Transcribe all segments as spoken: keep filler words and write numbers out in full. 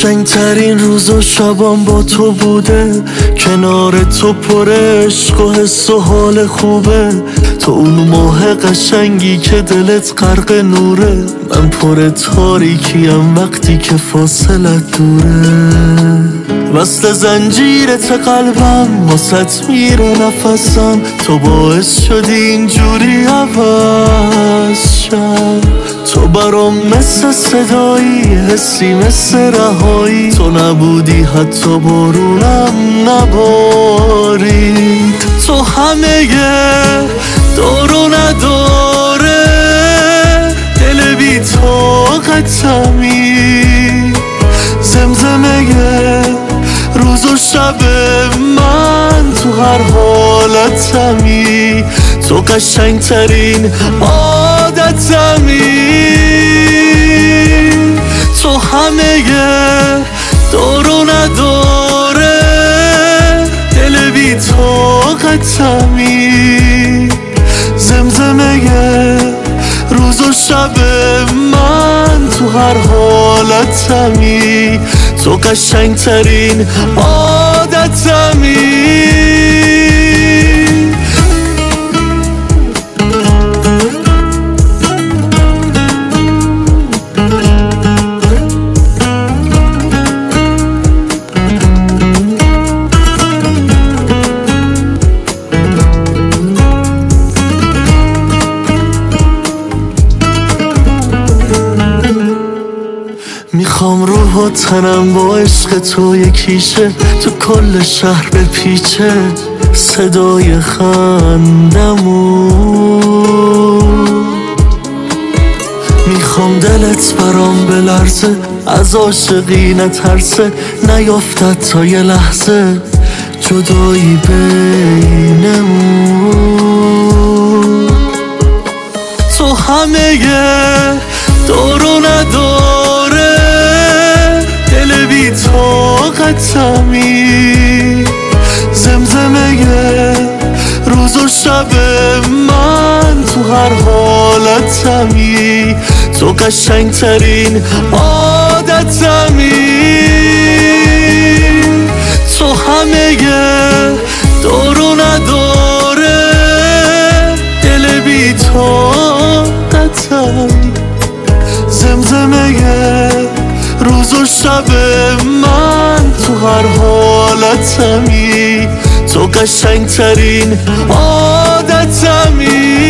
قشنگترین روز و شبام با تو بوده، کنار تو پر عشق و حس و حال خوبه. تو اون ماه قشنگی که دلت غرق نوره، من پر تاریکیم وقتی که فاصلت دوره. وصل زنجیرت قلبم واسط میره نفسم، تو باعث شدی اینجوری عوض شم. تو برام مثل صدایی، حسی مثل رهایی، تو نبودی حتی بارونم نبارید. تو همه دار و نداره، دل بی طاقتمی، زمزمه روز و شب من تو هر حالتمی. تو قشنگترین عادتمی، تو همه دار و نداره، دل بی طاقتمی، زمزمه روز و شب من تو هر حالتمی. تو قشنگترین عادتمی. میخوام روح و تنم با عشق تو یکیشه، تو کل شهر بپیچه صدای خندمون. میخوام دلت برام بلرزه، از عاشقی نترسه، نیافتد تا یه لحظه جدایی بینمون. تو همه دار و نداره، دل بی طاقتمی، زمزمه روز و شب من تو هر حالتمی. تو قشنگترین عادتمی، تو همه دار و نداره، دل بی طاقتمی، زمزمه روز و شب من تو هر حالتمی. تو قشنگترین عادتمی.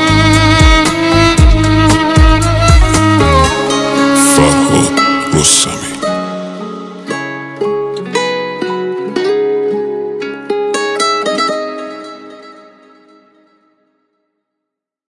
فرهاد رستمی.